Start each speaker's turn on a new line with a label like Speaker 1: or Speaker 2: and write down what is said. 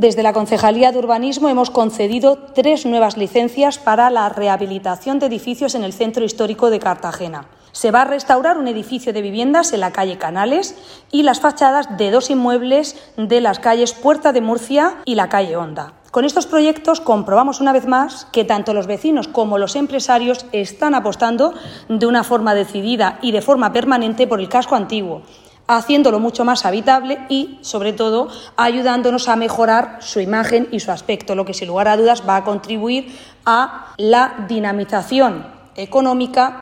Speaker 1: Desde la Concejalía de Urbanismo hemos concedido 3 nuevas licencias para la rehabilitación de edificios en el centro histórico de Cartagena. Se va a restaurar un edificio de viviendas en la calle Canales y las fachadas de 2 inmuebles de las calles Puerta de Murcia y la calle Honda. Con estos proyectos comprobamos una vez más que tanto los vecinos como los empresarios están apostando de una forma decidida y de forma permanente por el casco antiguo, haciéndolo mucho más habitable y, sobre todo, ayudándonos a mejorar su imagen y su aspecto, lo que sin lugar a dudas va a contribuir a la dinamización económica